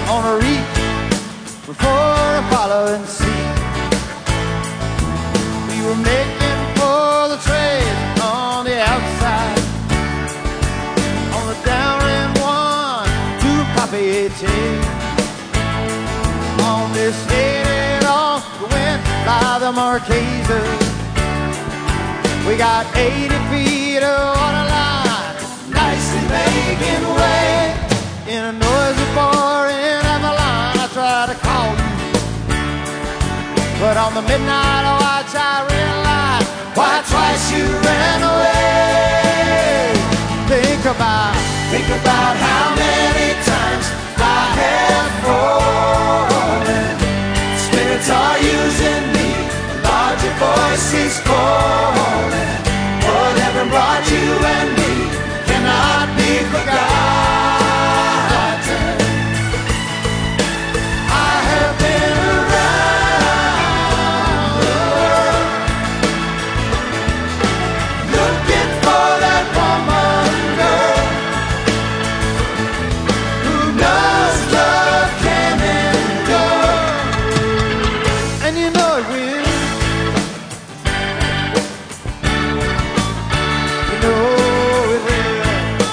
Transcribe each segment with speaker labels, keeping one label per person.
Speaker 1: on a reef before a following sea. We were making for the trade on the outside, on the downwind one to Papeete. On this headed off the wind by the Marquesas, we got 80 feet of water line, nicely making way. In a noisy bar in Avalon, I tried to call you, but on the midnight watch I realized why twice you ran away. Think about how many times I have fallen. Spirits are using me, larger voices calling. Whatever brought you and me cannot be forgotten. I have been around the world, looking for that woman, girl, who knows love can endure. And you know it will. You know it will.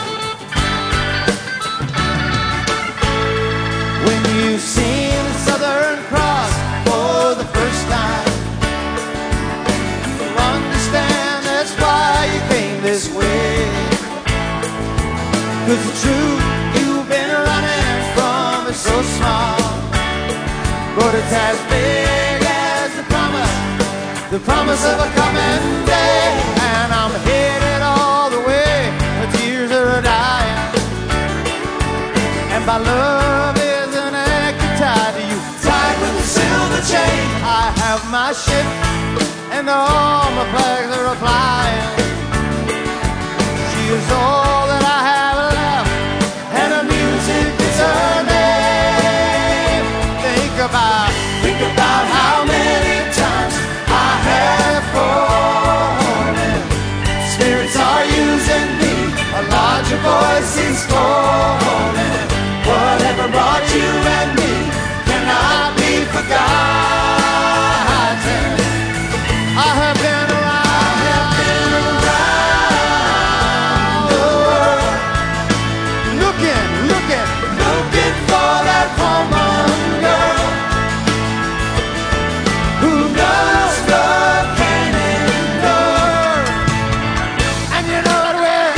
Speaker 1: When you've seen the Southern Cross for the first time, you'll understand that's why you came this way. 'Cause the truth you've been running from is so small, but it's as big as the promise of a coming day. And I'm headed all the way, the tears are dying, and my love is an anchor tied to you, tied with a silver chain. I have my ship, and all my flags are flying. She is all that I have left, and her music is her name. Think about how many times I have fallen. Spirits are using me, a larger voice is calling. Whatever brought you and me cannot be forgotten. I have been around the world, looking for that woman, girl, who knows love can endure. And you know it will.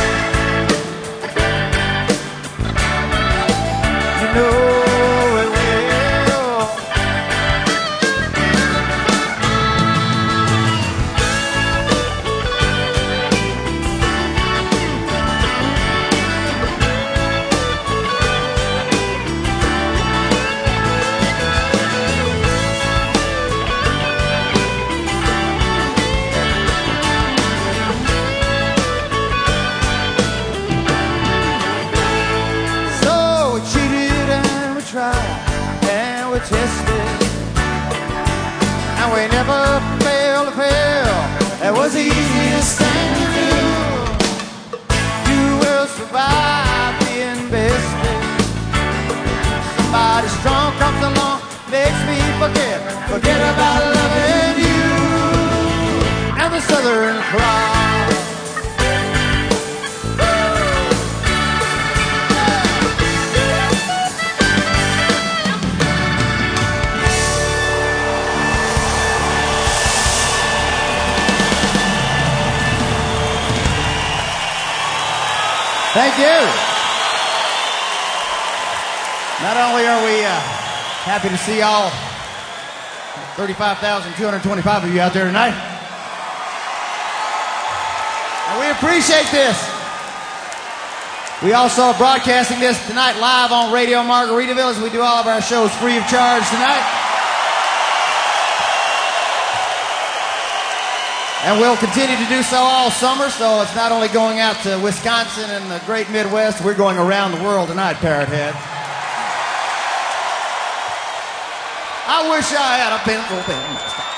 Speaker 1: You know it will. So we cheated and we tried and we tested, and we never failed to fail. It was the easiest thing to do. You will survive being bested. Somebody strong comes along, makes me forget about loving you. And the Southern Cross. Thank you. Not only are we happy to see all 35,225 of you out there tonight, and we appreciate this. We also are broadcasting this tonight live on Radio Margaritaville, as we do all of our shows free of charge tonight. And we'll continue to do so all summer, so it's not only going out to Wisconsin and the great Midwest, we're going around the world tonight, Parrot Head. I wish I had a pencil pen.